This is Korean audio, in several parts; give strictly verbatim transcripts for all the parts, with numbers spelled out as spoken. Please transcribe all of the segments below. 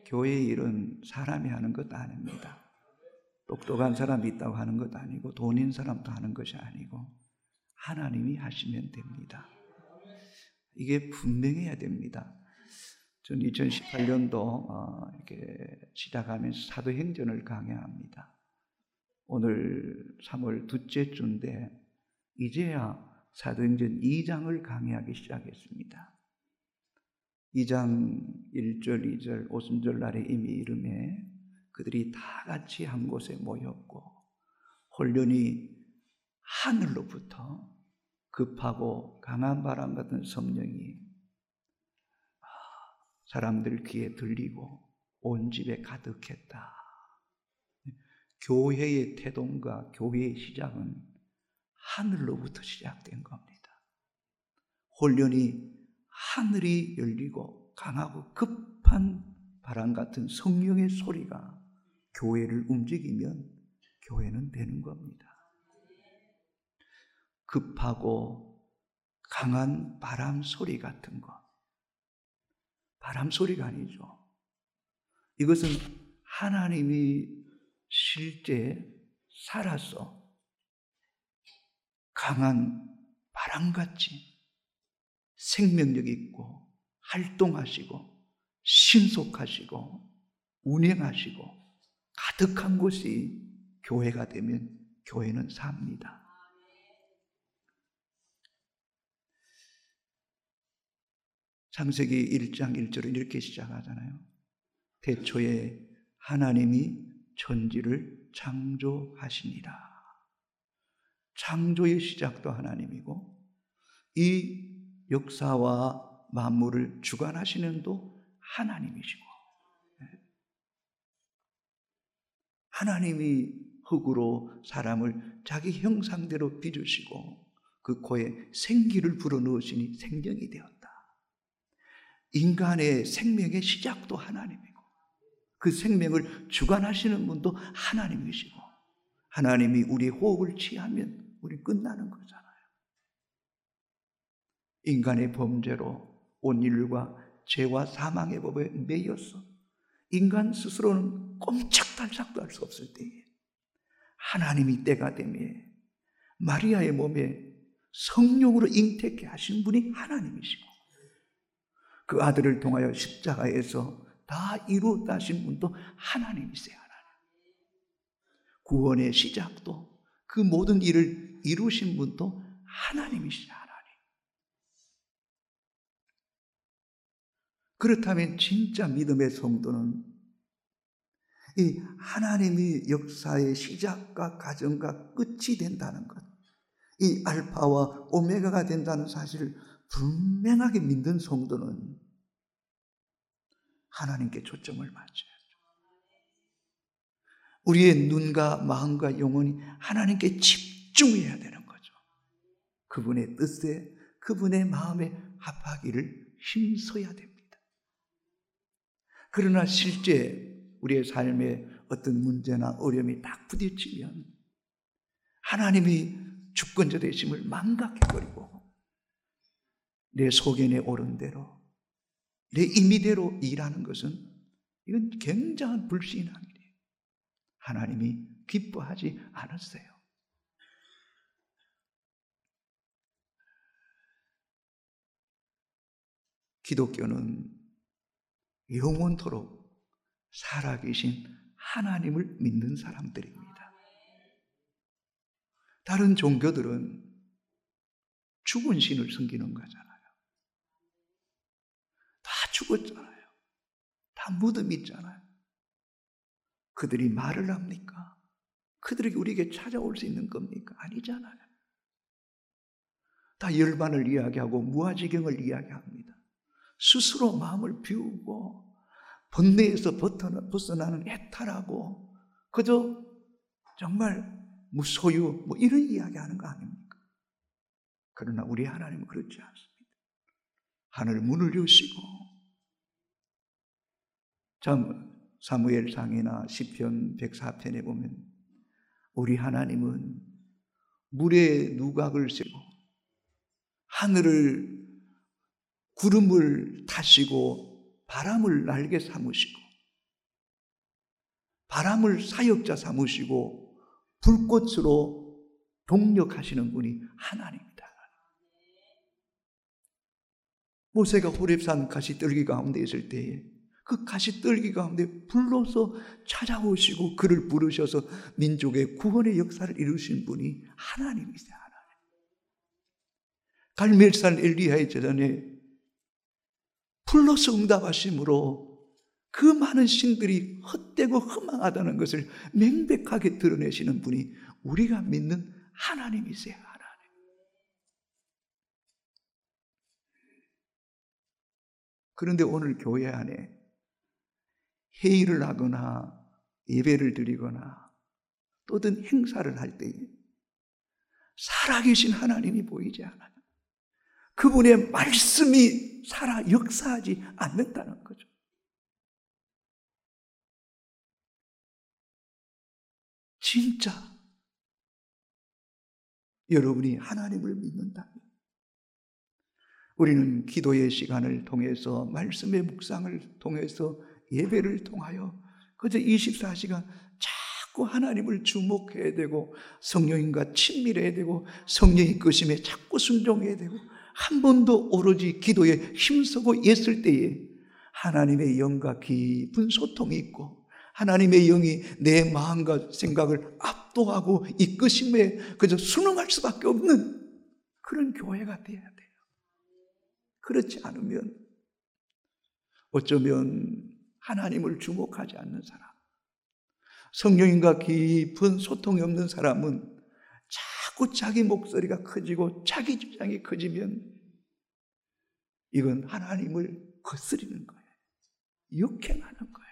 교회의 일은 사람이 하는 것 아닙니다. 똑똑한 사람이 있다고 하는 것도 아니고 돈 있는 사람도 하는 것이 아니고 하나님이 하시면 됩니다. 이게 분명해야 됩니다. 전 이천십팔 년도 어, 이렇게 시작하면서 사도행전을 강해합니다. 오늘 삼월 둘째 주인데 이제야 사도행전 이 장을 강의하기 시작했습니다. 이 장 일 절, 이 절, 오순절날에 이미 이름에 그들이 다 같이 한 곳에 모였고 혼련히 하늘로부터 급하고 강한 바람 같은 성령이 사람들 귀에 들리고 온 집에 가득했다. 교회의 태동과 교회의 시작은 하늘로부터 시작된 겁니다. 혼련히 하늘이 열리고 강하고 급한 바람 같은 성령의 소리가 교회를 움직이면 교회는 되는 겁니다. 급하고 강한 바람 소리 같은 것. 바람 소리가 아니죠. 이것은 하나님이 실제 살아서 강한 바람같이 생명력 있고 활동하시고 신속하시고 운행하시고 가득한 곳이 교회가 되면 교회는 삽니다. 창세기 일 장 일 절은 이렇게 시작하잖아요. 태초에 하나님이 천지를 창조하시니라. 창조의 시작도 하나님이고 이 역사와 만물을 주관하시는 도 하나님이시고 하나님이 흙으로 사람을 자기 형상대로 빚으시고 그 코에 생기를 불어넣으시니 생명이 되었다. 인간의 생명의 시작도 하나님이고 그 생명을 주관하시는 분도 하나님이시고 하나님이 우리의 호흡을 취하면 우리 끝나는 거잖아요. 인간의 범죄로 온 인류가 죄와 사망의 법에 매였어. 인간 스스로는 꼼짝달싹도 할 수 없을 때에 하나님이 때가 되매 마리아의 몸에 성령으로 잉태케 하신 분이 하나님이시고 그 아들을 통하여 십자가에서 다 이루었다 하신 분도 하나님이세요. 하나님. 구원의 시작도 그 모든 일을 이루신 분도 하나님이시죠. 하나님. 그렇다면 진짜 믿음의 성도는 이 하나님이 역사의 시작과 가정과 끝이 된다는 것, 이 알파와 오메가가 된다는 사실을 분명하게 믿는 성도는 하나님께 초점을 맞춰야죠. 우리의 눈과 마음과 영혼이 하나님께 집중해야 되는 거죠. 그분의 뜻에, 그분의 마음에 합하기를 힘써야 됩니다. 그러나 실제 우리의 삶에 어떤 문제나 어려움이 딱 부딪히면 하나님이 주권자 되심을 망각해버리고 내 소견에 오른 대로 내 임의대로 일하는 것은 이건 굉장한 불신앙이에요. 하나님이 기뻐하지 않으세요. 기독교는 영원토록 살아계신 하나님을 믿는 사람들입니다. 다른 종교들은 죽은 신을 섬기는 거잖아요. 다 죽었잖아요. 다 무덤 있잖아요. 그들이 말을 합니까? 그들이 우리에게 찾아올 수 있는 겁니까? 아니잖아요. 다 열반을 이야기하고 무아지경을 이야기합니다. 스스로 마음을 비우고 번뇌에서 벗어나는 해탈하고 그저 정말 무소유 뭐 이런 이야기하는 거 아닙니까? 그러나 우리 하나님은 그렇지 않습니다. 하늘 문을 여시고 참 사무엘상이나 시편 백사 편에 보면 우리 하나님은 물에 누각을 세고 하늘을 구름을 타시고 바람을 날개 삼으시고 바람을 사역자 삼으시고 불꽃으로 동력하시는 분이 하나님입니다. 모세가 호렙산 가시떨기 가운데 있을 때에 그 가시떨기 가운데 불로서 찾아오시고 그를 부르셔서 민족의 구원의 역사를 이루신 분이 하나님이세요. 하나님. 갈멜산 엘리야의 재단에 불로서 응답하심으로 그 많은 신들이 헛되고 허망하다는 것을 명백하게 드러내시는 분이 우리가 믿는 하나님이세요. 하나님. 그런데 오늘 교회 안에 회의를 하거나 예배를 드리거나 또는 행사를 할 때에 살아계신 하나님이 보이지 않아요. 그분의 말씀이 살아 역사하지 않는다는 거죠. 진짜 여러분이 하나님을 믿는다면 우리는 기도의 시간을 통해서 말씀의 묵상을 통해서 예배를 통하여 그저 이십사 시간 자꾸 하나님을 주목해야 되고 성령님과 친밀해야 되고 성령의 이끄심에 자꾸 순종해야 되고 한 번도 오로지 기도에 힘쓰고 있을 때에 하나님의 영과 깊은 소통이 있고 하나님의 영이 내 마음과 생각을 압도하고 이끄심에 그저 순응할 수밖에 없는 그런 교회가 되어야 돼요. 그렇지 않으면 어쩌면 하나님을 주목하지 않는 사람, 성령님과 깊은 소통이 없는 사람은 자꾸 자기 목소리가 커지고 자기 주장이 커지면 이건 하나님을 거스리는 거예요. 역행하는 거예요.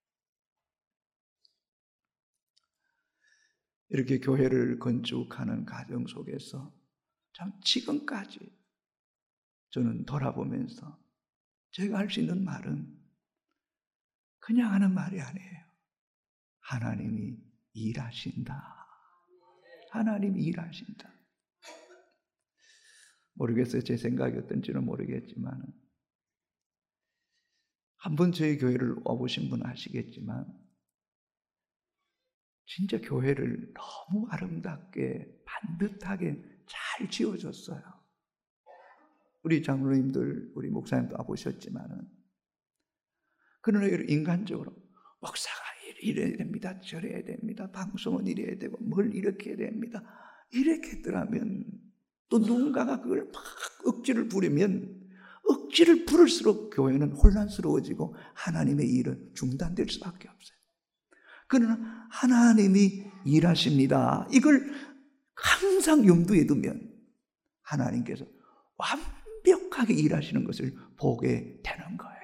이렇게 교회를 건축하는 과정 속에서 참 지금까지 저는 돌아보면서 제가 할 수 있는 말은 그냥 하는 말이 아니에요. 하나님이 일하신다. 하나님이 일하신다. 모르겠어요. 제 생각이 어떤지는 모르겠지만 한번 저희 교회를 와보신 분 아시겠지만 진짜 교회를 너무 아름답게 반듯하게 잘 지어졌어요. 우리 장로님들, 우리 목사님도 와보셨지만은 그러나 인간적으로 목사가 이래야 됩니다. 저래야 됩니다. 방송은 이래야 되고 뭘 이렇게 해야 됩니다. 이렇게 했더라면 또 누군가가 그걸 막 억지를 부리면 억지를 부를수록 교회는 혼란스러워지고 하나님의 일은 중단될 수밖에 없어요. 그러나 하나님이 일하십니다. 이걸 항상 염두에 두면 하나님께서 완벽하게 일하시는 것을 보게 되는 거예요.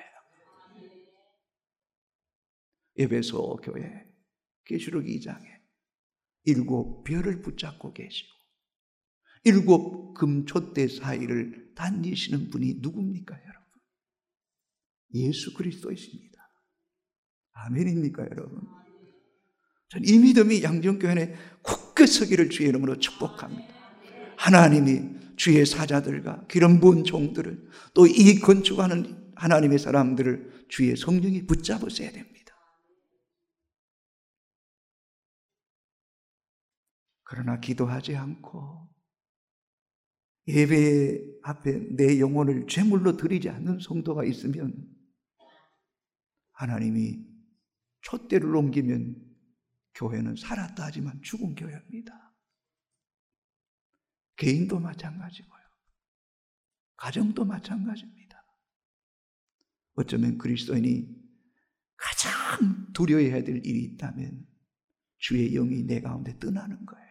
에베소 교회 계시록 이 장에 일곱 별을 붙잡고 계시고 일곱 금촛대 사이를 다니시는 분이 누굽니까 여러분? 예수 그리스도이십니다. 아멘입니까 여러분? 전 이 믿음이 양정교회 굳게 서기를 주의 이름으로 축복합니다. 하나님이 주의 사자들과 기름 부은 종들을 또 이 건축하는 하나님의 사람들을 주의 성령이 붙잡으셔야 됩니다. 그러나 기도하지 않고 예배 앞에 내 영혼을 제물로 드리지 않는 성도가 있으면 하나님이 촛대를 옮기면 교회는 살았다 하지만 죽은 교회입니다. 개인도 마찬가지고요. 가정도 마찬가지입니다. 어쩌면 그리스도인이 가장 두려워해야 될 일이 있다면 주의 영이 내 가운데 떠나는 거예요.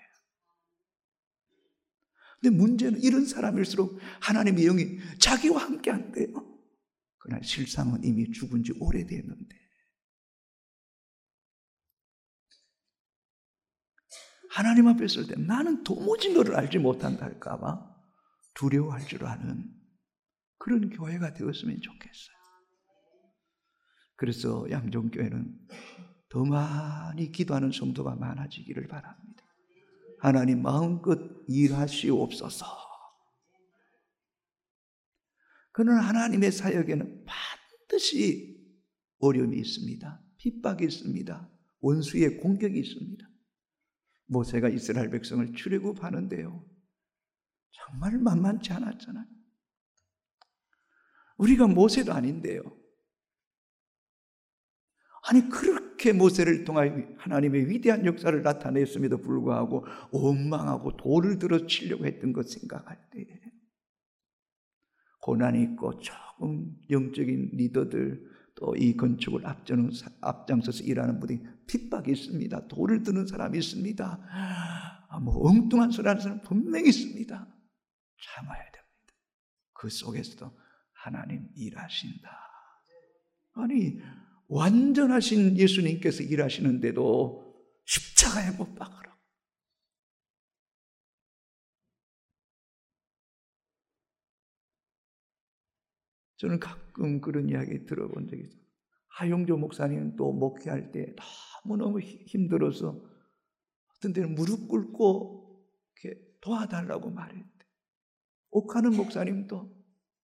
근데 문제는 이런 사람일수록 하나님의 영이 자기와 함께 한대요. 그러나 실상은 이미 죽은 지 오래됐는데 하나님 앞에 있을 때 나는 도무지 너를 알지 못한다 할까 봐 두려워할 줄 아는 그런 교회가 되었으면 좋겠어요. 그래서 양정교회는 더 많이 기도하는 성도가 많아지기를 바랍니다. 하나님 마음껏 일하시옵소서. 그러나 하나님의 사역에는 반드시 어려움이 있습니다. 핍박이 있습니다. 원수의 공격이 있습니다. 모세가 이스라엘 백성을 출애굽하는데요, 정말 만만치 않았잖아요. 우리가 모세도 아닌데요. 아니 그렇게 모세를 통하여 하나님의 위대한 역사를 나타냈음에도 불구하고 원망하고 돌을 들어 치려고 했던 것 생각할 때 고난이 있고 조금 영적인 리더들 또 이 건축을 앞서는, 앞장서서 일하는 분이 핍박이 있습니다. 돌을 드는 사람이 있습니다. 아, 뭐 엉뚱한 소리 하는 사람 분명히 있습니다. 참아야 됩니다. 그 속에서도 하나님 일하신다. 아니 완전하신 예수님께서 일하시는데도 십자가에 못 박으라. 저는 가끔 그런 이야기 들어본 적이 있어요. 하용조 목사님은 또 목회할 때 너무너무 힘들어서 어떤 때는 무릎 꿇고 이렇게 도와달라고 말했대. 옥하는 목사님도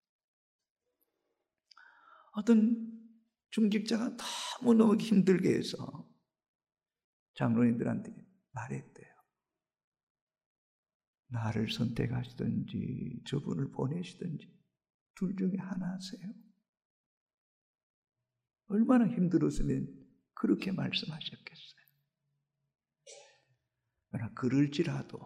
어떤 중직자가 너무너무 힘들게 해서 장로님들한테 말했대요. 나를 선택하시든지 저분을 보내시든지 둘 중에 하나 하세요. 얼마나 힘들었으면 그렇게 말씀하셨겠어요. 그러나 그럴지라도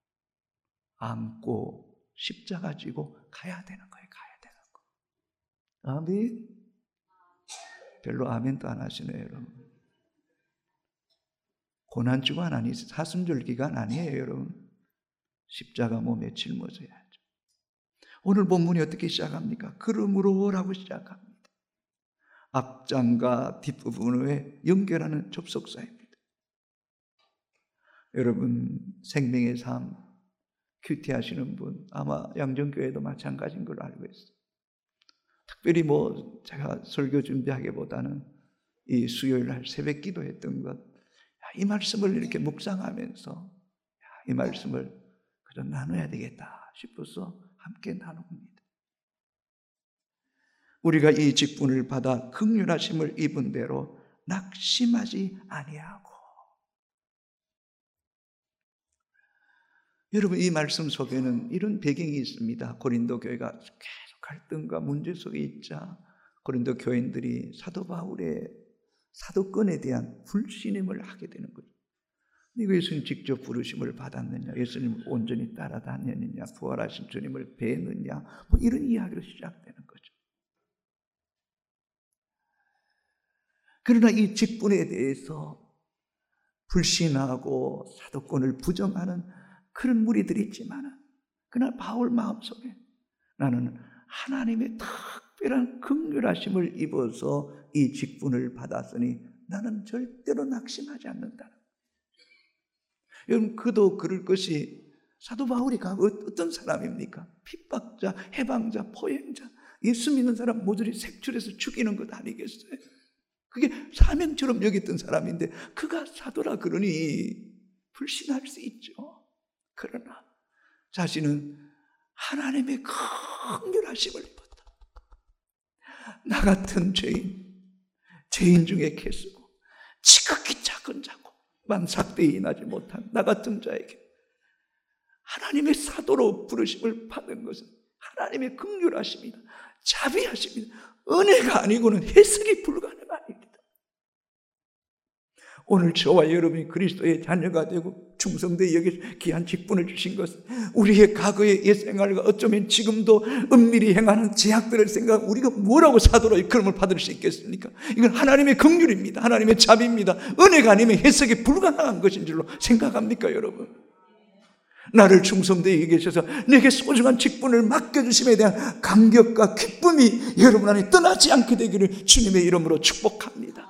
안고 십자가 지고 가야 되는 거예요. 가야 되는 거. 아멘. 별로 아멘도 안 하시네요, 여러분. 고난주간 아니 사순절 기간 아니에요, 여러분. 십자가 몸에 짊어져야죠. 오늘 본문이 어떻게 시작합니까? 그러므로라고 시작합니다. 앞장과 뒷부분을 연결하는 접속사입니다. 여러분 생명의 삶 큐티 하시는 분 아마 양정교회도 마찬가지인 걸로 알고 있어요. 특별히 뭐 제가 설교 준비하기보다는 이 수요일 날 새벽 기도했던 것, 이 말씀을 이렇게 묵상하면서 이 말씀을 그저 나눠야 되겠다 싶어서 함께 나눕니다. 우리가 이 직분을 받아 긍휼하심을 입은 대로 낙심하지 아니하고. 여러분 이 말씀 속에는 이런 배경이 있습니다. 고린도 교회가 계속 갈등과 문제 속에 있자 고린도 교인들이 사도 바울의 사도권에 대한 불신임을 하게 되는 거죠. 이거 예수님 직접 부르심을 받았느냐, 예수님을 온전히 따라다녔느냐, 부활하신 주님을 뵈느냐, 뭐 이런 이야기로 시작되는 거죠. 그러나 이 직분에 대해서 불신하고 사도권을 부정하는 그런 무리들이 있지만, 그러나 바울 마음속에 나는 하나님의 특별한 긍휼하심을 입어서 이 직분을 받았으니 나는 절대로 낙심하지 않는다. 여러분 그도 그럴 것이 사도 바울이 어떤 사람입니까? 핍박자, 해방자, 포행자, 예수 믿는 사람 모조리 색출해서 죽이는 것 아니겠어요? 그게 사명처럼 여겼던 사람인데 그가 사도라 그러니 불신할 수 있죠. 그러나 자신은 하나님의 긍휼하심을 입었다. 나 같은 죄인, 죄인 중에 개수고 지극히 작은 자고 만 삭대히 인하지 못한 나 같은 자에게 하나님의 사도로 부르심을 받은 것은 하나님의 긍휼하심이다, 자비하심이다, 은혜가 아니고는 해석이 불가능합니다. 오늘 저와 여러분이 그리스도의 자녀가 되고 충성되이 여기 귀한 직분을 주신 것은 우리의 과거의 옛생활과 어쩌면 지금도 은밀히 행하는 제약들을 생각하면 우리가 뭐라고 사도로 이끌음을 받을 수 있겠습니까? 이건 하나님의 긍휼입니다. 하나님의 자비입니다. 은혜가 아니면 해석이 불가능한 것인 줄로 생각합니까, 여러분? 나를 충성되이 계셔서 내게 소중한 직분을 맡겨주심에 대한 감격과 기쁨이 여러분 안에 떠나지 않게 되기를 주님의 이름으로 축복합니다.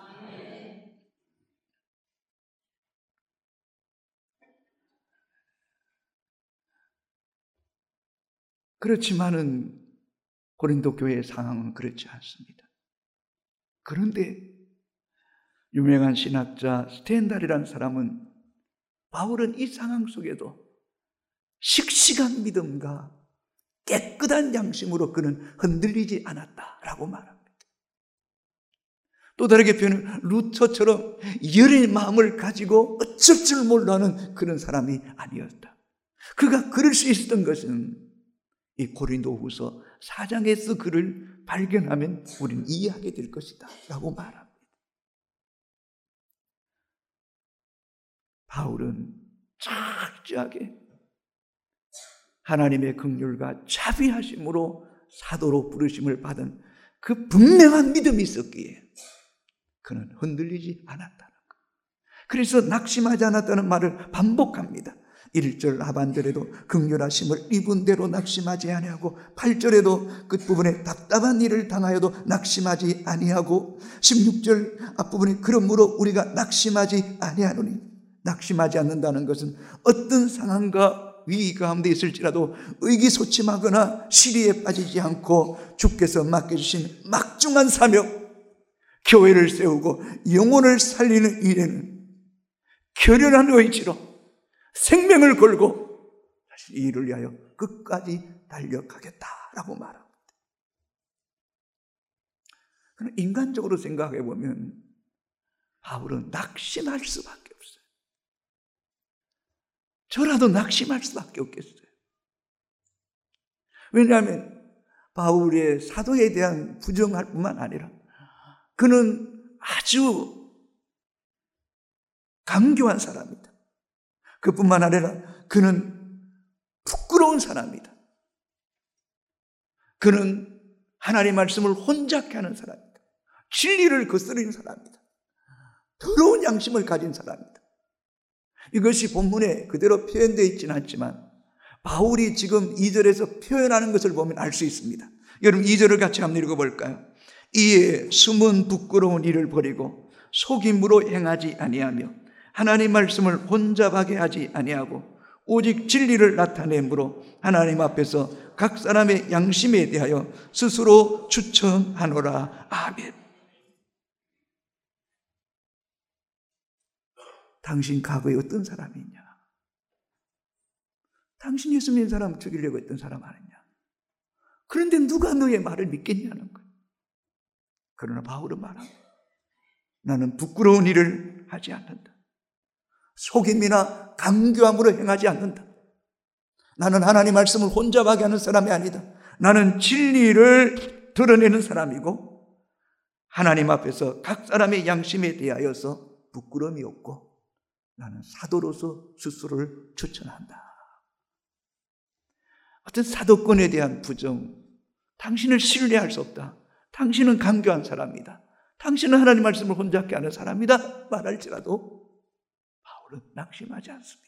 그렇지만은 고린도 교회의 상황은 그렇지 않습니다. 그런데 유명한 신학자 스텐달이라는 사람은 바울은 이 상황 속에도 씩씩한 믿음과 깨끗한 양심으로 그는 흔들리지 않았다라고 말합니다. 또 다르게 표현하면 루터처럼 여린 마음을 가지고 어쩔 줄 몰라하는 그런 사람이 아니었다. 그가 그럴 수 있었던 것은 이 고린도후서 사 장에서 그를 발견하면 우리는 이해하게 될 것이다 라고 말합니다. 바울은 착착하게 하나님의 긍휼과 자비하심으로 사도로 부르심을 받은 그 분명한 믿음이 있었기에 그는 흔들리지 않았다는 것. 그래서 낙심하지 않았다는 말을 반복합니다. 일 절 하반절에도 긍휼하심을 입은 대로 낙심하지 아니하고, 팔 절에도 끝부분에 답답한 일을 당하여도 낙심하지 아니하고, 십육 절 앞부분에 그러므로 우리가 낙심하지 아니하노니, 낙심하지 않는다는 것은 어떤 상황과 위기 가운데 있을지라도 의기소침하거나 시리에 빠지지 않고 주께서 맡겨주신 막중한 사명, 교회를 세우고 영혼을 살리는 일에는 결연한 의지로 생명을 걸고 사실 이 일을 위하여 끝까지 달려가겠다라고 말합니다. 그러나 인간적으로 생각해 보면 바울은 낙심할 수밖에 없어요. 저라도 낙심할 수밖에 없겠어요. 왜냐하면 바울의 사도에 대한 부정할 뿐만 아니라 그는 아주 강교한 사람이다. 그뿐만 아니라 그는 부끄러운 사람이다. 그는 하나님의 말씀을 혼잡게 하는 사람이다. 진리를 거스르는 사람이다. 더러운 양심을 가진 사람이다. 이것이 본문에 그대로 표현되어 있지는 않지만 바울이 지금 이 절에서 표현하는 것을 보면 알 수 있습니다. 여러분 이 절을 같이 한번 읽어볼까요? 이에 숨은 부끄러운 일을 버리고 속임으로 행하지 아니하며 하나님 말씀을 혼잡하게 하지 아니하고 오직 진리를 나타내므로 하나님 앞에서 각 사람의 양심에 대하여 스스로 추천하노라. 아멘. 당신 과거에 어떤 사람이냐? 당신 예수 믿는 사람 죽이려고 했던 사람 아니냐? 그런데 누가 너의 말을 믿겠냐는 거예요. 그러나 바울은 말합니다. 나는 부끄러운 일을 하지 않는다. 속임이나 강교함으로 행하지 않는다. 나는 하나님 말씀을 혼잡하게 하는 사람이 아니다. 나는 진리를 드러내는 사람이고 하나님 앞에서 각 사람의 양심에 대하여서 부끄러움이 없고 나는 사도로서 스스로를 추천한다. 어떤 사도권에 대한 부정, 당신을 신뢰할 수 없다. 당신은 강교한 사람이다. 당신은 하나님 말씀을 혼잡게 하는 사람이다 말할지라도 바울은 낙심하지 않습니다.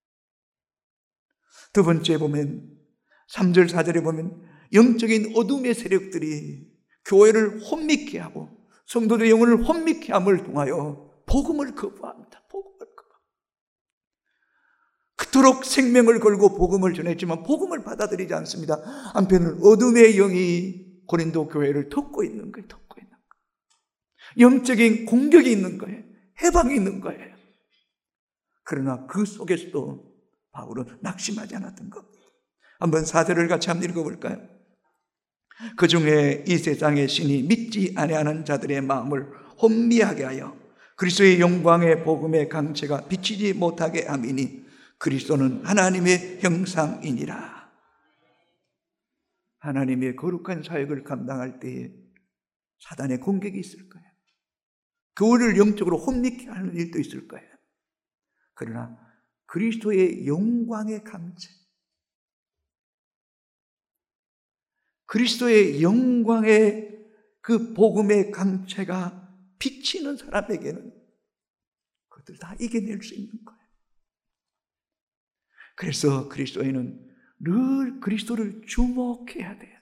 두 번째 보면 삼 절 사 절에 보면 영적인 어둠의 세력들이 교회를 혼미케 하고 성도들의 영혼을 혼미케 함을 통하여 복음을 거부합니다. 복음을 거부. 그토록 생명을 걸고 복음을 전했지만 복음을 받아들이지 않습니다. 한편은 어둠의 영이 고린도 교회를 덮고 있는 거예요. 덮고 있는 거예요. 영적인 공격이 있는 거예요. 해방이 있는 거예요. 그러나 그 속에서도 바울은 낙심하지 않았던 겁니다. 한번 사 절을 같이 한번 읽어볼까요? 그 중에 이 세상의 신이 믿지 아니하는 자들의 마음을 혼미하게 하여 그리스도의 영광의 복음의 강체가 비치지 못하게 함이니 그리스도는 하나님의 형상이니라. 하나님의 거룩한 사역을 감당할 때에 사단의 공격이 있을 거예요. 그거를 영적으로 혼미케 하는 일도 있을 거예요. 그러나 그리스도의 영광의 강체, 그리스도의 영광의 그 복음의 강체가 비치는 사람에게는 그것들 다 이겨낼 수 있는 거예요. 그래서 그리스도인은 늘 그리스도를 주목해야 돼요.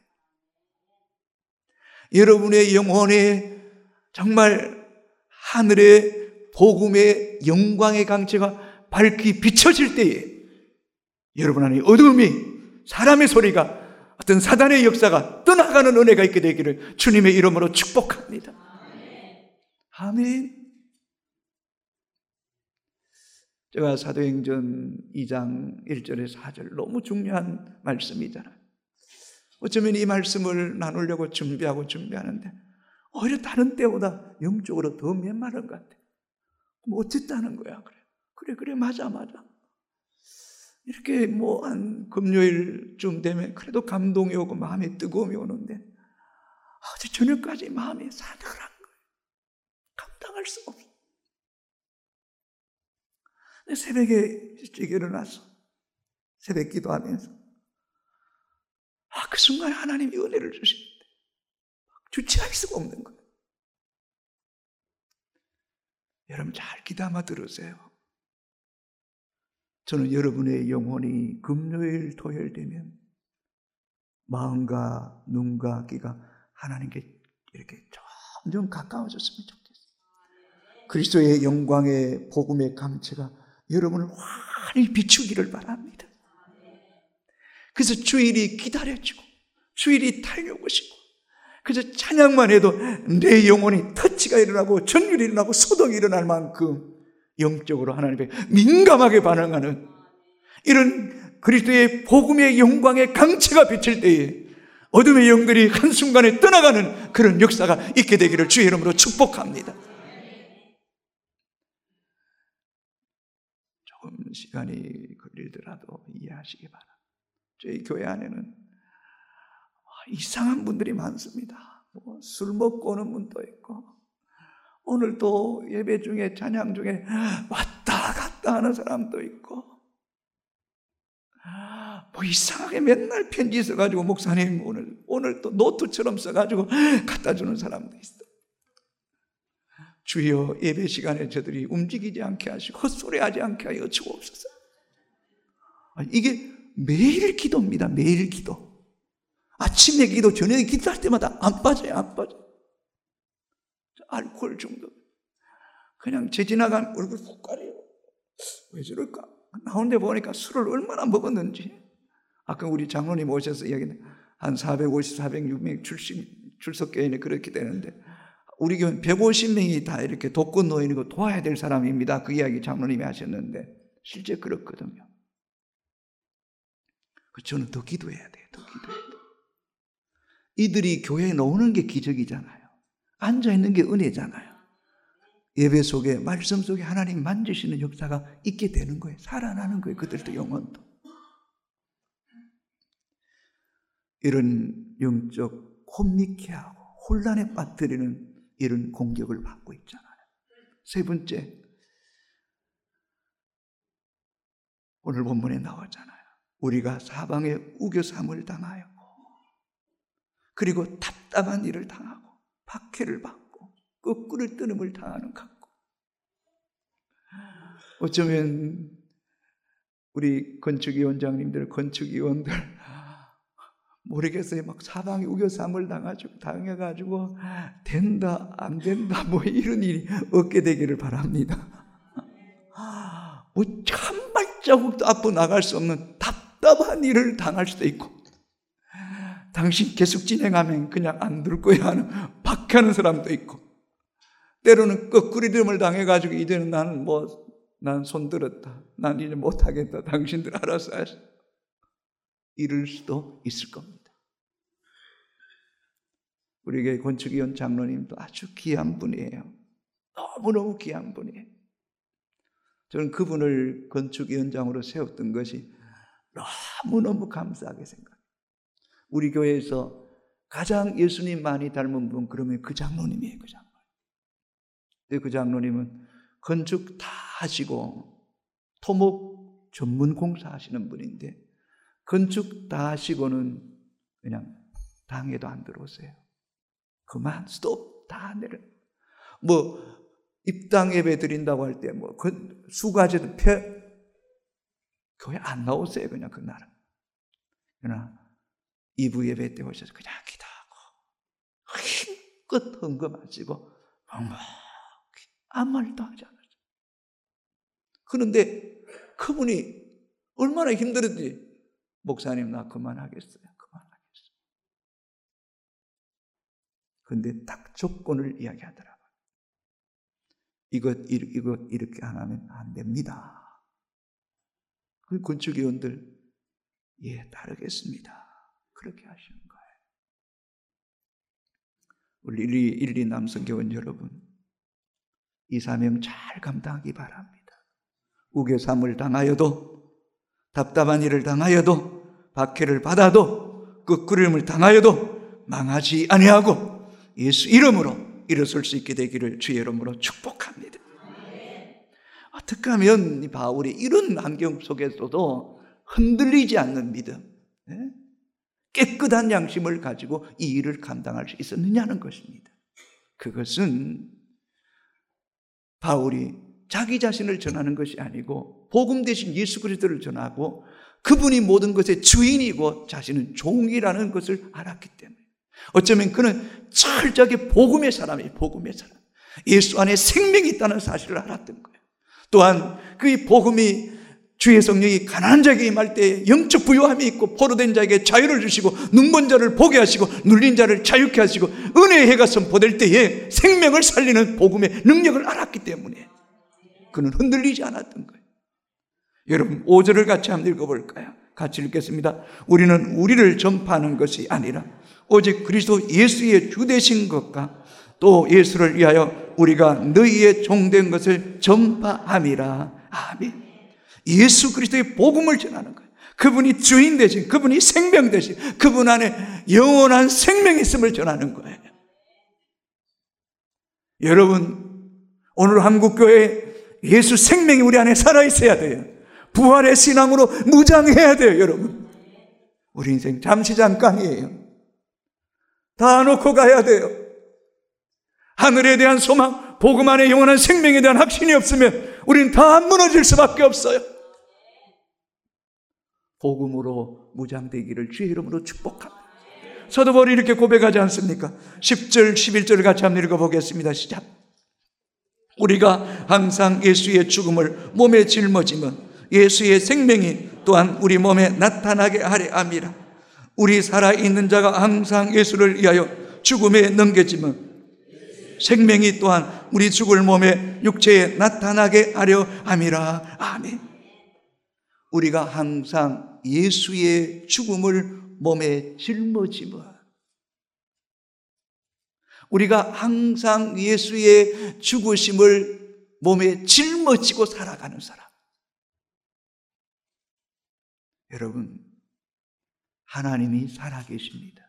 여러분의 영혼에 정말 하늘의 복음의 영광의 강체가 밝게 비춰질 때에 여러분 안에 어둠이, 사람의 소리가, 어떤 사단의 역사가 떠나가는 은혜가 있게 되기를 주님의 이름으로 축복합니다. 아멘. 제가 사도행전 이 장 일 절에 사 절 너무 중요한 말씀이잖아요. 어쩌면 이 말씀을 나누려고 준비하고 준비하는데 오히려 다른 때보다 영적으로 더 메마른 것 같아. 그럼 어쨌다는 거야. 그래, 그래, 그래, 맞아, 맞아. 이렇게 뭐 한 금요일쯤 되면 그래도 감동이 오고 마음에 뜨거움이 오는데 어제 저녁까지 마음이 싸늘한 거예요. 감당할 수 없어. 새벽에 일찍 일어나서 새벽 기도하면서 아, 그 순간에 하나님이 은혜를 주시는데 주체할 수가 없는 거예요. 여러분 잘 귀담아 들으세요. 저는 여러분의 영혼이 금요일 토요일 되면 마음과 눈과 귀가 하나님께 이렇게 점점 가까워졌으면 좋겠어요. 그리스도의 영광의 복음의 감체가 여러분을 환히 비추기를 바랍니다. 그래서 주일이 기다려지고 주일이 달려오시고 그래서 찬양만 해도 내 영혼이 터치가 일어나고 전율이 일어나고 소동이 일어날 만큼 영적으로 하나님께 민감하게 반응하는 이런 그리스도의 복음의 영광의 강체가 비칠 때에 어둠의 영들이 한순간에 떠나가는 그런 역사가 있게 되기를 주의 이름으로 축복합니다. 조금 시간이 걸리더라도 이해하시기 바랍니다. 저희 교회 안에는 이상한 분들이 많습니다. 뭐 술 먹고 오는 분도 있고 오늘 또 예배 중에 찬양 중에 왔다 갔다 하는 사람도 있고 뭐 이상하게 맨날 편지 써가지고 목사님 오늘 오늘 또 노트처럼 써가지고 갖다 주는 사람도 있어요. 주여 예배 시간에 저들이 움직이지 않게 하시고 헛소리하지 않게 하여 주옵소서. 이게 매일 기도입니다. 매일 기도. 아침에 기도, 저녁에 기도할 때마다 안 빠져요, 안 빠져. 알코올 중독. 그냥 제 지나간 얼굴 훅 가려요. 왜 저럴까? 나오는데 보니까 술을 얼마나 먹었는지. 아까 우리 장로님 오셔서 이야기했는데 한 사백오십, 사백육 명 출석, 출석교인이 그렇게 되는데 우리 교회는 백오십 명이 다 이렇게 독거 노인이고 도와야 될 사람입니다. 그 이야기 장로님이 하셨는데 실제 그렇거든요. 저는 더 기도해야 돼요. 더 기도해야 돼요. 이들이 교회에 나오는 게 기적이잖아요. 앉아있는 게 은혜잖아요. 예배 속에 말씀 속에 하나님 만지시는 역사가 있게 되는 거예요. 살아나는 거예요. 그들도 영혼도. 이런 영적 혼미케 하고 혼란에 빠뜨리는 이런 공격을 받고 있잖아요. 세 번째, 오늘 본문에 나왔잖아요. 우리가 사방에 우겨삼을 당하였고 그리고 답답한 일을 당하고 박해를 받고 거꾸로 뜨름을 당하는 것 같고 어쩌면 우리 건축위원장님들 건축위원들 모르겠어요. 막 사방에 우겨삼을 당하고 당해가지고 된다 안 된다 뭐 이런 일이 없게 되기를 바랍니다. 뭐 한 발자국도 앞으로 나갈 수 없는 답답한 일을 당할 수도 있고 당신 계속 진행하면 그냥 안 들 거야 하는 박해하는 사람도 있고 때로는 거꾸리듬을 당해가지고 이제는 나는 뭐 난 손들었다. 난 이제 못하겠다. 당신들 알아서 하시. 이럴 수도 있을 겁니다. 우리 교회 건축위원 장로님도 아주 귀한 분이에요. 너무너무 귀한 분이에요. 저는 그분을 건축위원장으로 세웠던 것이 너무너무 감사하게 생각해요. 우리 교회에서 가장 예수님 많이 닮은 분 그러면 그 장로님이에요. 그 장로님. 근데 그 장로님은 건축 다 하시고 토목 전문 공사 하시는 분인데 건축 다 하시고는 그냥 당에도 안 들어오세요. 그만 스톱 다 내려. 뭐 입당 예배 드린다고 할 때 뭐 그 수가제도 펴 교회 안 나오세요. 그냥 그날은. 그러나 이 부 예배 때 오셔서 그냥 기도하고 힘껏 헌금하시고 엉엉 아무 말도 하지 않았어요. 그런데 그분이 얼마나 힘들었지. 목사님 나 그만하겠어요. 그만하겠어요. 그런데 딱 조건을 이야기하더라고요. 이것, 이것 이렇게 안 하면 안 됩니다. 그 건축위원들 예 따르겠습니다. 그렇게 하시는 거예요. 우리 일 이 남성교원 여러분, 이 사명 잘 감당하기 바랍니다. 우겨삼을 당하여도, 답답한 일을 당하여도, 박해를 받아도, 끄끄림을 당하여도 망하지 아니하고 예수 이름으로 일어설 수 있게 되기를 주의 이름으로 축복합니다. 어떻게 하면 바울이 이런 환경 속에서도 흔들리지 않는 믿음, 깨끗한 양심을 가지고 이 일을 감당할 수 있었느냐는 것입니다. 그것은 바울이 자기 자신을 전하는 것이 아니고 복음 대신 예수 그리스도를 전하고 그분이 모든 것의 주인이고 자신은 종이라는 것을 알았기 때문에, 어쩌면 그는 철저하게 복음의 사람이에요. 복음의 사람. 예수 안에 생명이 있다는 사실을 알았던 거예요. 또한 그 복음이 주의 성령이 가난한 자에게 임할 때 영적 부요함이 있고 포로된 자에게 자유를 주시고 눈먼 자를 보게 하시고 눌린 자를 자유케 하시고 은혜의 해가 선포될 때에 생명을 살리는 복음의 능력을 알았기 때문에 그는 흔들리지 않았던 거예요. 여러분 오 절을 같이 한번 읽어볼까요? 같이 읽겠습니다. 우리는 우리를 전파하는 것이 아니라 오직 그리스도 예수의 주 되신 것과 또 예수를 위하여 우리가 너희의 종된 것을 전파함이라. 아멘. 예수 그리스도의 복음을 전하는 거예요. 그분이 주인 되신, 그분이 생명 되신, 그분 안에 영원한 생명이 있음을 전하는 거예요. 여러분 오늘 한국교회 예수 생명이 우리 안에 살아있어야 돼요. 부활의 신앙으로 무장해야 돼요. 여러분 우리 인생 잠시 잠깐이에요. 다 놓고 가야 돼요. 하늘에 대한 소망, 복음 안에 영원한 생명에 대한 확신이 없으면 우리는 다 무너질 수밖에 없어요. 복음으로 무장되기를 주의 이름으로 축복합니다. 사도 바울이 이렇게 고백하지 않습니까? 십 절, 십일 절을 같이 한번 읽어보겠습니다. 시작. 우리가 항상 예수의 죽음을 몸에 짊어지면 예수의 생명이 또한 우리 몸에 나타나게 하려 함이라. 우리 살아있는 자가 항상 예수를 위하여 죽음에 넘겨지면 생명이 또한 우리 죽을 몸에 육체에 나타나게 하려 함이라. 아멘. 우리가 항상 예수의 죽음을 몸에 짊어지면, 우리가 항상 예수의 죽으심을 몸에 짊어지고 살아가는 사람. 여러분 하나님이 살아계십니다.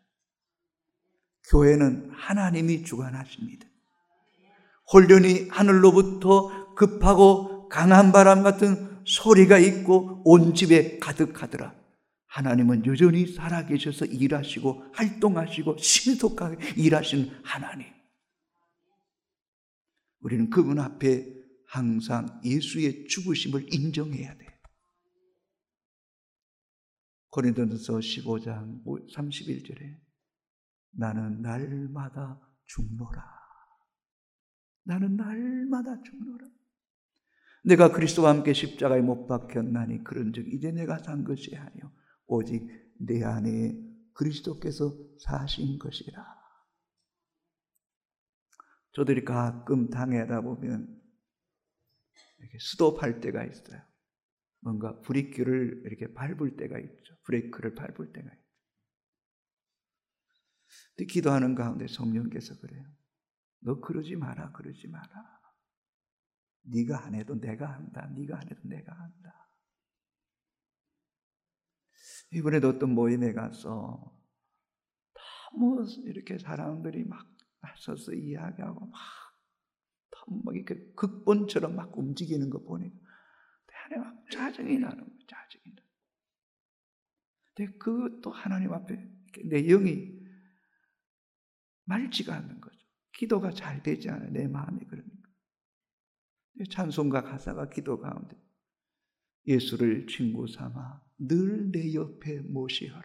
교회는 하나님이 주관하십니다. 혼련이 하늘로부터 급하고 강한 바람 같은 소리가 있고 온 집에 가득하더라. 하나님은 여전히 살아계셔서 일하시고 활동하시고 신속하게 일하시는 하나님. 우리는 그분 앞에 항상 예수의 죽으심을 인정해야 돼요. 고린도전서 십오 장 삼십일 절에 나는 날마다 죽노라. 나는 날마다 죽노라. 내가 그리스도와 함께 십자가에 못 박혔나니 그런즉 이제 내가 산 것이 아니요 오직 내 안에 그리스도께서 사신 것이라. 저들이 가끔 당하다 보면 이렇게 스톱할 때가 있어요. 뭔가 브레이크를 이렇게 밟을 때가 있죠. 브레이크를 밟을 때가 있죠. 근데 기도하는 가운데 성령께서 그래요. 너 그러지 마라, 그러지 마라. 네가 안 해도 내가 한다. 네가 안 해도 내가 한다. 이번에도 어떤 모임에 가서 너무 이렇게 사람들이 막 나서서 이야기하고 막 막 이렇게 극본처럼 막 움직이는 거 보니까 내 안에 막 짜증이 나는 거예요. 짜증이 나. 근데 그것도 하나님 앞에 내 영이 맑지가 않는 거죠. 기도가 잘 되지 않아요. 내 마음이 그러니까. 찬송가 가사가 기도 가운데 예수를 친구 삼아 늘 내 옆에 모시어라.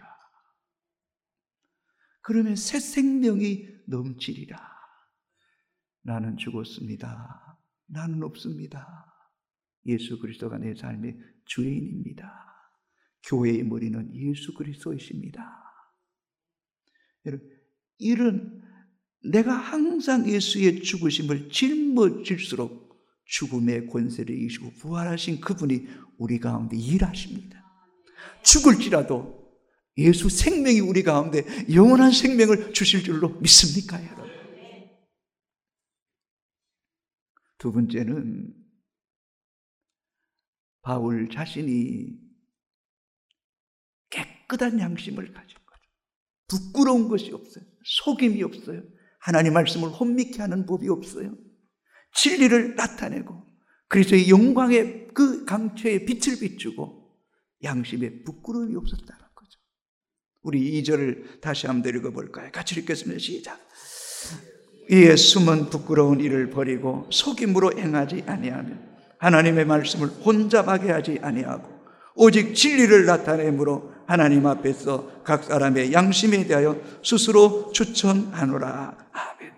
그러면 새 생명이 넘치리라. 나는 죽었습니다. 나는 없습니다. 예수 그리스도가 내 삶의 주인입니다. 교회의 머리는 예수 그리스도이십니다. 여러분, 이런 내가 항상 예수의 죽으심을 짊어질수록 죽음의 권세를 이기시고 부활하신 그분이 우리 가운데 일하십니다. 죽을지라도 예수 생명이 우리 가운데 영원한 생명을 주실 줄로 믿습니까, 여러분? 두 번째는 바울 자신이 깨끗한 양심을 가진 거죠. 부끄러운 것이 없어요. 속임이 없어요. 하나님 말씀을 혼미케 하는 법이 없어요. 진리를 나타내고 그리스도의 영광의 그 강체에 빛을 비추고 양심에 부끄러움이 없었다는 거죠. 우리 이 절을 다시 한번 읽어볼까요? 같이 읽겠습니다. 시작. 이에 숨은 부끄러운 일을 버리고 속임으로 행하지 아니하며 하나님의 말씀을 혼잡하게 하지 아니하고 오직 진리를 나타내므로 하나님 앞에서 각 사람의 양심에 대하여 스스로 추천하노라. 아멘.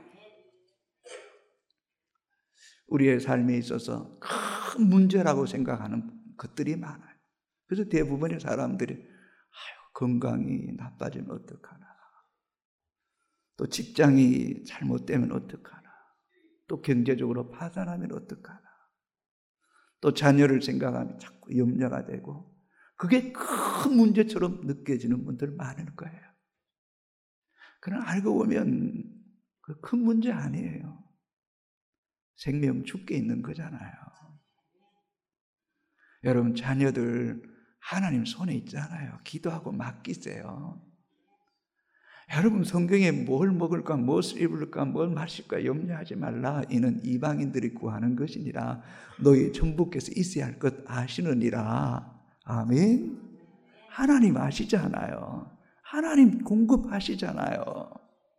우리의 삶에 있어서 큰 문제라고 생각하는 것들이 많아요. 그래서 대부분의 사람들이 아유, 건강이 나빠지면 어떡하나, 또 직장이 잘못되면 어떡하나, 또 경제적으로 파산하면 어떡하나, 또 자녀를 생각하면 자꾸 염려가 되고 그게 큰 문제처럼 느껴지는 분들 많을 거예요. 그러나 알고 보면 그 큰 문제 아니에요. 생명 죽게 있는 거잖아요. 여러분 자녀들 하나님 손에 있잖아요. 기도하고 맡기세요. 여러분 성경에 뭘 먹을까, 무엇을 입을까, 뭘 마실까 염려하지 말라. 이는 이방인들이 구하는 것이니라. 너희 천부께서 있어야 할 것 아시느니라. 아멘. 하나님 아시잖아요. 하나님 공급하시잖아요.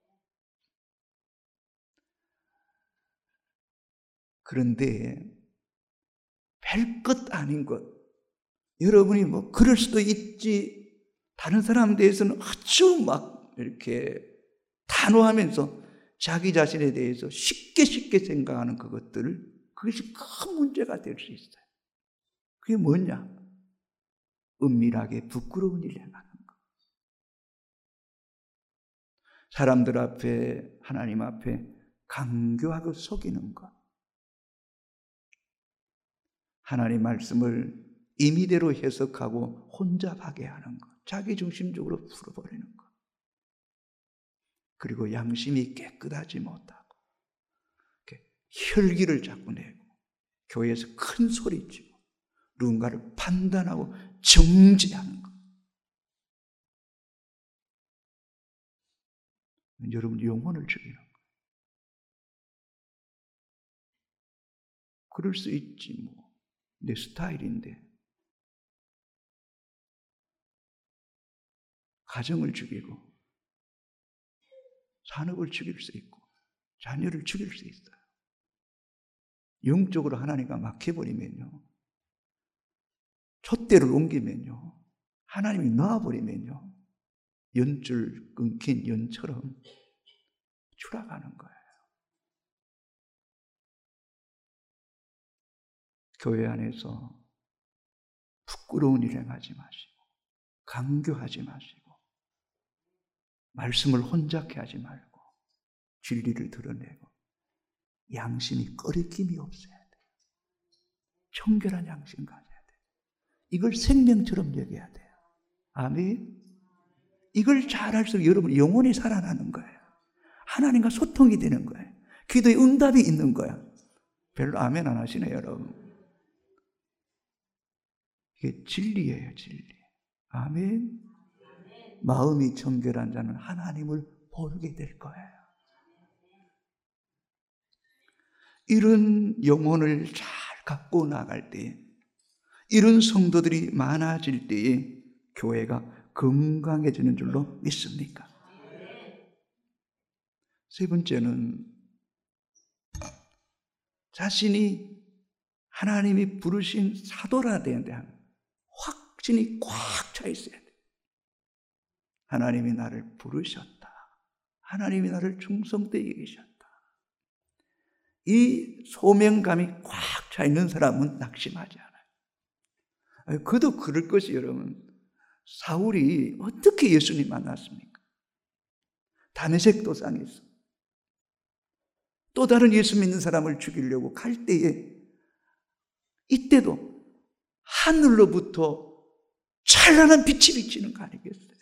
그런데 별 것 아닌 것, 여러분이 뭐 그럴 수도 있지, 다른 사람에 대해서는 아주 막 이렇게 단호하면서 자기 자신에 대해서 쉽게 쉽게 생각하는 그것들을, 그것이 큰 문제가 될 수 있어요. 그게 뭐냐? 은밀하게 부끄러운 일을 행하는 것. 사람들 앞에, 하나님 앞에 강교하고 속이는 것. 하나님 말씀을 임의대로 해석하고 혼잡하게 하는 것. 자기중심적으로 풀어버리는 것. 그리고 양심이 깨끗하지 못하고 혈기를 자꾸 내고 교회에서 큰 소리치고 누군가를 판단하고 정죄하는 것. 여러분 영혼을 죽이는 것. 그럴 수 있지 뭐. 내 스타일인데. 가정을 죽이고 산업을 죽일 수 있고 자녀를 죽일 수 있어요. 영적으로 하나님과 막혀버리면요, 촛대를 옮기면요, 하나님이 놔버리면요, 연줄 끊긴 연처럼 추락하는 거예요. 교회 안에서 부끄러운 일 행하지 마시고 강교하지 마시고 말씀을 혼잡게 하지 말고 진리를 드러내고 양심이 꺼리낌이 없어야 돼요. 청결한 양심 가져야 돼요. 이걸 생명처럼 여겨야 돼요. 아멘. 이걸 잘할수록 여러분 영혼이 살아나는 거예요. 하나님과 소통이 되는 거예요. 기도에 응답이 있는 거야. 별로 아멘 안 하시네요, 여러분. 이게 진리예요, 진리. 아멘. 마음이 청결한 자는 하나님을 보게 될 거예요. 이런 영혼을 잘 갖고 나갈 때, 이런 성도들이 많아질 때에 교회가 건강해지는 줄로 믿습니까? 세 번째는 자신이 하나님이 부르신 사도라에 대한 확신이 꽉 차 있어야 돼요. 하나님이 나를 부르셨다. 하나님이 나를 충성되게 여기셨다. 이 소명감이 꽉 차 있는 사람은 낙심하지 않아요. 그도 그럴 것이 여러분. 사울이 어떻게 예수님 만났습니까? 다메섹 도상에서 또 다른 예수 믿는 사람을 죽이려고 갈 때에 이때도 하늘로부터 찬란한 빛이 비치는 거 아니겠어요?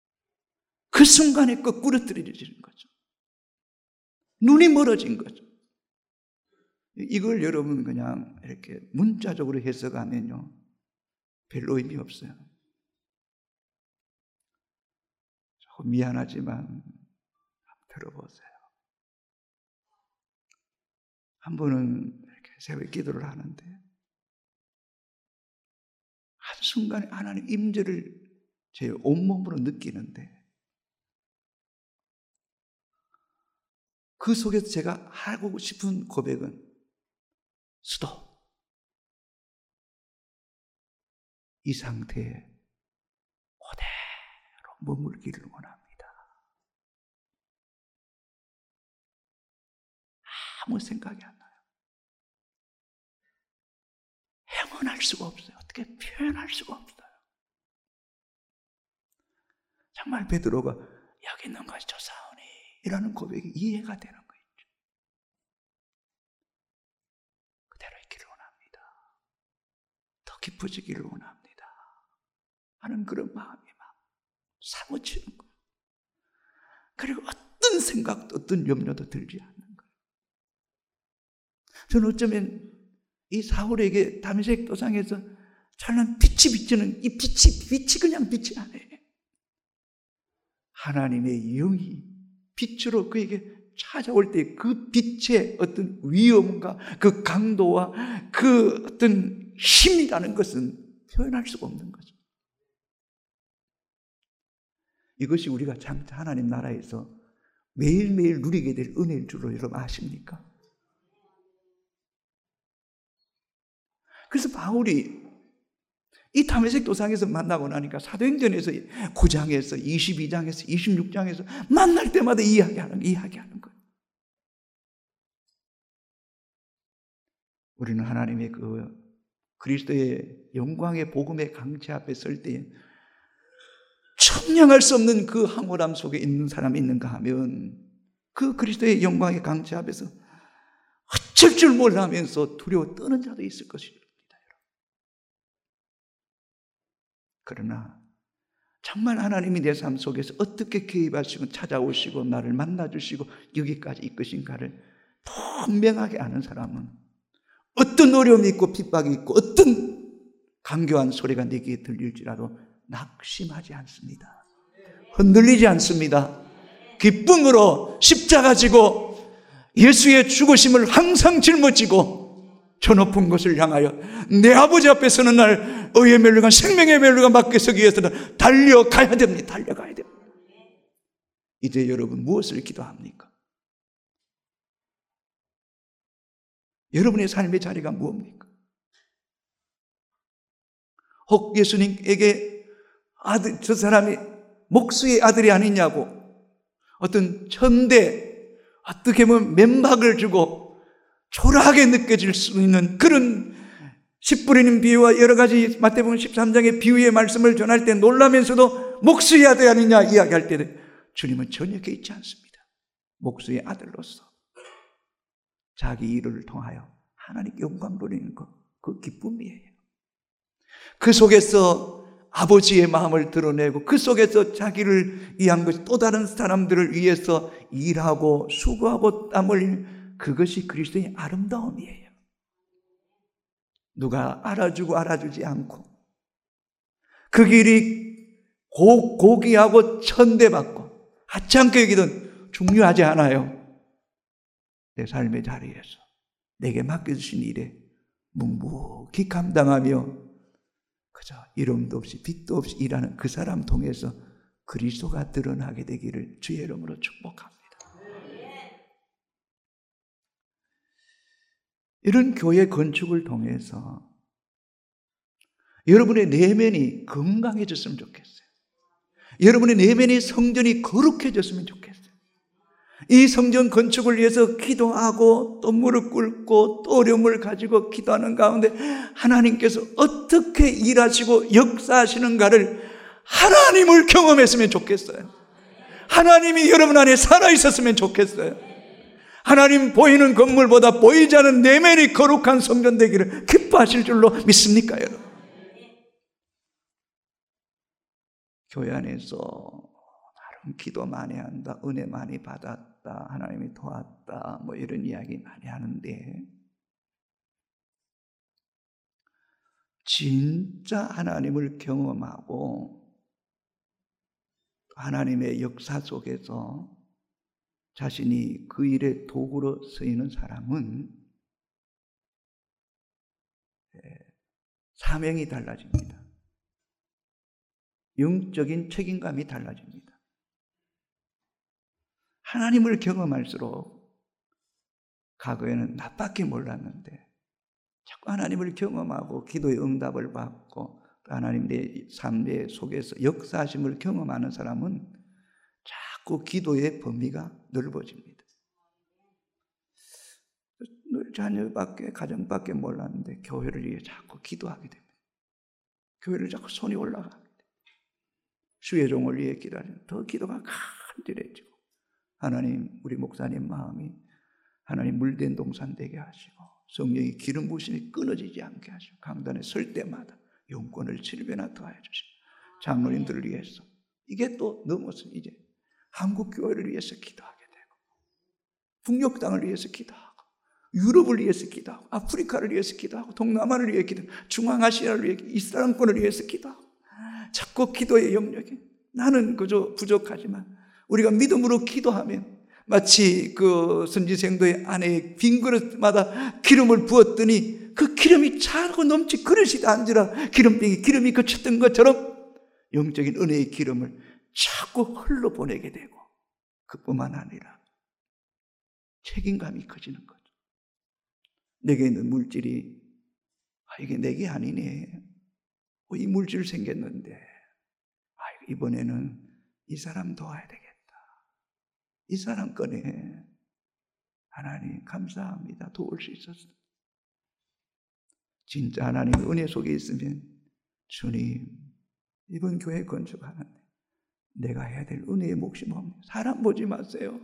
그 순간에 거꾸로 떨어지는 거죠. 눈이 멀어진 거죠. 이걸 여러분 그냥 이렇게 문자적으로 해석하면요, 별로 의미 없어요. 조금 미안하지만 들어보세요. 한 번은 이렇게 새벽 기도를 하는데 한순간에 하나님 임재를 제 온몸으로 느끼는데 그 속에서 제가 하고 싶은 고백은 수도, 이 상태에 그대로 머물기를 원합니다. 아무 생각이 안 나요. 행언할 수가 없어요. 어떻게 표현할 수가 없어요. 정말 베드로가 여기 있는 것이 조사오니 이라는 고백이 이해가 되는 거죠. 그대로 있기를 원합니다. 더 깊어지기를 원합니다 하는 그런 마음이 막 사무치는 거예요. 그리고 어떤 생각도 어떤 염려도 들지 않는 거예요. 저는 어쩌면 이 사울에게 다메섹 도상에서 찬란 빛이 비치는 이 빛이 빛이 그냥 빛이 아니에요. 하나님의 영이 빛으로 그에게 찾아올 때 그 빛의 어떤 위엄과 그 강도와 그 어떤 힘이라는 것은 표현할 수가 없는 거죠. 이것이 우리가 참 하나님 나라에서 매일매일 누리게 될 은혜일 줄로 여러분 아십니까? 그래서 바울이 이 다메섹 도상에서 만나고 나니까 사도행전에서 구 장에서 이십이 장에서 이십육 장에서 만날 때마다 이야기하는, 이야기하는 거예요. 우리는 하나님의 그 그리스도의 영광의 복음의 강체 앞에 설 때에 청량할 수 없는 그 황홀함 속에 있는 사람이 있는가 하면 그 그리스도의 영광의 강체 앞에서 어쩔 줄 몰라하면서 두려워 떠는 자도 있을 것입니다. 그러나 정말 하나님이 내 삶 속에서 어떻게 개입하시고 찾아오시고 나를 만나주시고 여기까지 이끄신가를 분명하게 아는 사람은 어떤 어려움이 있고 핍박이 있고 어떤 강교한 소리가 내 귀에 들릴지라도 낙심하지 않습니다. 흔들리지 않습니다. 기쁨으로 십자가 지고 예수의 죽으심을 항상 짊어지고 저 높은 곳을 향하여 내 아버지 앞에 서는 날 의의 멸류관 생명의 멸류관 밖에 서기 위해서는 달려가야 됩니다. 달려가야 됩니다. 이제 여러분 무엇을 기도합니까? 여러분의 삶의 자리가 무엇입니까? 혹 예수님에게 아들, 저 사람이 목수의 아들이 아니냐고 어떤 천대 어떻게 보면 면박을 주고 초라하게 느껴질 수 있는 그런 씨 뿌리는 비유와 여러 가지 마태복음 십삼 장의 비유의 말씀을 전할 때 놀라면서도 목수의 아들 아니냐 이야기할 때 주님은 전혀 개의치 않습니다. 목수의 아들로서 자기 일을 통하여 하나님 영광 돌리는 것, 그 기쁨이에요. 그 속에서 아버지의 마음을 드러내고 그 속에서 자기를 위한 것이 또 다른 사람들을 위해서 일하고 수고하고 땀 흘리는 그것이 그리스도의 아름다움이에요. 누가 알아주고 알아주지 않고 그 길이 고, 고귀하고 천대받고 하찮게 여기든 중요하지 않아요. 내 삶의 자리에서 내게 맡겨주신 일에 묵묵히 감당하며 그저 이름도 없이 빛도 없이 일하는 그 사람 통해서 그리스도가 드러나게 되기를 주의 이름으로 축복합니다. 이런 교회 건축을 통해서 여러분의 내면이 건강해졌으면 좋겠어요. 여러분의 내면의 성전이 거룩해졌으면 좋겠어요. 이 성전 건축을 위해서 기도하고 또 무릎 꿇고 또 어려움을 가지고 기도하는 가운데 하나님께서 어떻게 일하시고 역사하시는가를 하나님을 경험했으면 좋겠어요. 하나님이 여러분 안에 살아있었으면 좋겠어요. 하나님 보이는 건물보다 보이지 않는 내면이 거룩한 성전 되기를 기뻐하실 줄로 믿습니까, 여러분? 교회 안에서 나름 기도 많이 한다, 은혜 많이 받았다, 하나님이 도왔다, 뭐 이런 이야기 많이 하는데 진짜 하나님을 경험하고 하나님의 역사 속에서 자신이 그 일의 도구로 쓰이는 사람은 사명이 달라집니다. 영적인 책임감이 달라집니다. 하나님을 경험할수록 과거에는 나밖에 몰랐는데 자꾸 하나님을 경험하고 기도의 응답을 받고 하나님 내 삶 속에서 역사하심을 경험하는 사람은 자꾸 기도의 범위가 넓어집니다. 늘 자녀밖에 가정밖에 몰랐는데 교회를 위해 자꾸 기도하게 됩니다. 교회를 자꾸 손이 올라갑니다. 주의 종을 위해 기도하면 더 기도가 간절해지고 하나님 우리 목사님 마음이 하나님 물된 동산 되게 하시고 성령의 기름 부으심이 끊어지지 않게 하시고 강단에 설 때마다 용권을 칠 배나 더하여 주시고 장로님들을 위해서 이게 또 넘어서 이제 한국 교회를 위해서 기도하게 되고 북녘 땅을 위해서 기도하고 유럽을 위해서 기도하고 아프리카를 위해서 기도하고 동남아를 위해 기도하고 중앙아시아를 위해 이스라엘권을 위해서 기도하고 자꾸 기도의 영역이 나는 그저 부족하지만 우리가 믿음으로 기도하면 마치 그 선지생도의 안에 빈 그릇마다 기름을 부었더니 그 기름이 차고 넘치 그릇이 앉으라 기름병이 기름이 그쳤던 것처럼 영적인 은혜의 기름을 자꾸 흘러보내게 되고 그뿐만 아니라 책임감이 커지는 거죠. 내게 있는 물질이 아, 이게 내게 아니네. 어, 이 물질 생겼는데 아, 이번에는 이 사람 도와야 되겠다. 이 사람 꺼내. 하나님 감사합니다. 도울 수 있었어. 진짜 하나님 은혜 속에 있으면 주님 이번 교회 건축하는데 내가 해야 될 은혜의 몫이 뭡니까? 사람 보지 마세요.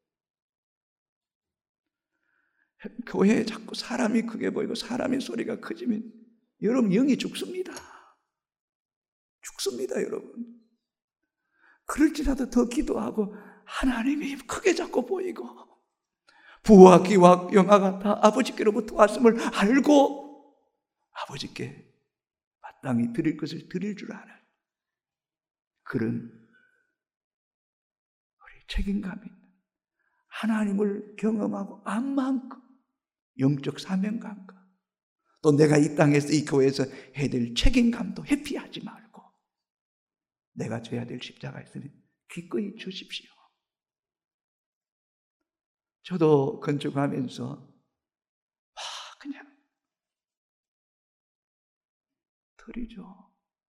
교회에 자꾸 사람이 크게 보이고 사람의 소리가 커지면 여러분 영이 죽습니다. 죽습니다 여러분. 그럴지라도 더 기도하고 하나님이 크게 자꾸 보이고 부와 기와 영화가 다 아버지께로부터 왔음을 알고 아버지께 마땅히 드릴 것을 드릴 줄 아는 그런 우리 책임감이 있는 하나님을 경험하고 안 만큼 영적 사명감과 또 내가 이 땅에서 이 교회에서 해야 될 책임감도 회피하지 말고 내가 져야 될 십자가 있으면 기꺼이 주십시오. 저도 건축하면서 막 그냥 드리죠.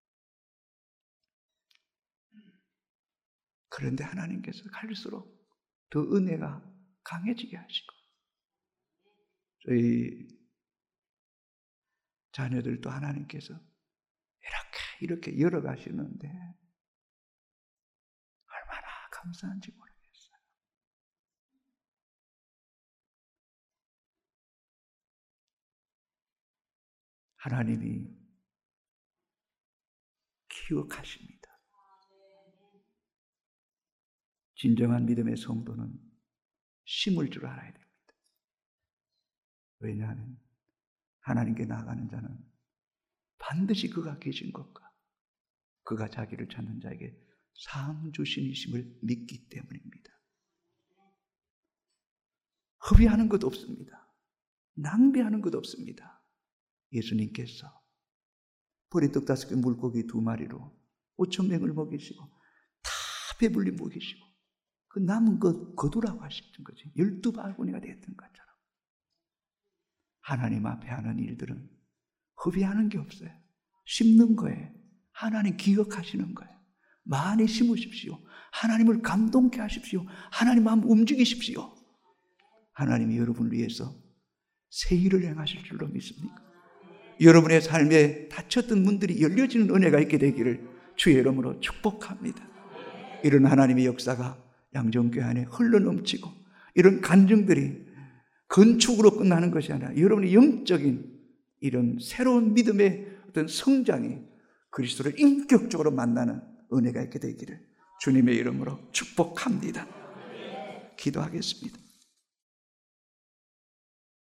그런데 하나님께서 갈수록 더 은혜가 강해지게 하시고 저희 자녀들도 하나님께서 이렇게 이렇게 열어가시는데 얼마나 감사한지 모르겠어요. 하나님이 기억하십니다. 진정한 믿음의 성도는 심을 줄 알아야 됩니다. 왜냐하면 하나님께 나아가는 자는 반드시 그가 계신 것과 그가 자기를 찾는 자에게 상 주신이심을 믿기 때문입니다. 허비하는 것 없습니다. 낭비하는 것 없습니다. 예수님께서 보리떡 다섯 개 물고기 두 마리로 오천 명을 먹이시고 다 배불리 먹이시고 그 남은 것 거두라고 하셨던 거지. 열두 바구니가 됐던 것처럼 하나님 앞에 하는 일들은 허비하는 게 없어요. 심는 거예요. 하나님 기억하시는 거예요. 많이 심으십시오. 하나님을 감동케 하십시오. 하나님 마음 움직이십시오. 하나님이 여러분을 위해서 새 일을 행하실 줄로 믿습니까? 여러분의 삶에 닫혔던 문들이 열려지는 은혜가 있게 되기를 주의 이름으로 축복합니다. 이런 하나님의 역사가 양정교회 안에 흘러넘치고 이런 간증들이 건축으로 끝나는 것이 아니라 여러분의 영적인 이런 새로운 믿음의 어떤 성장이 그리스도를 인격적으로 만나는 은혜가 있게 되기를 주님의 이름으로 축복합니다. 기도하겠습니다.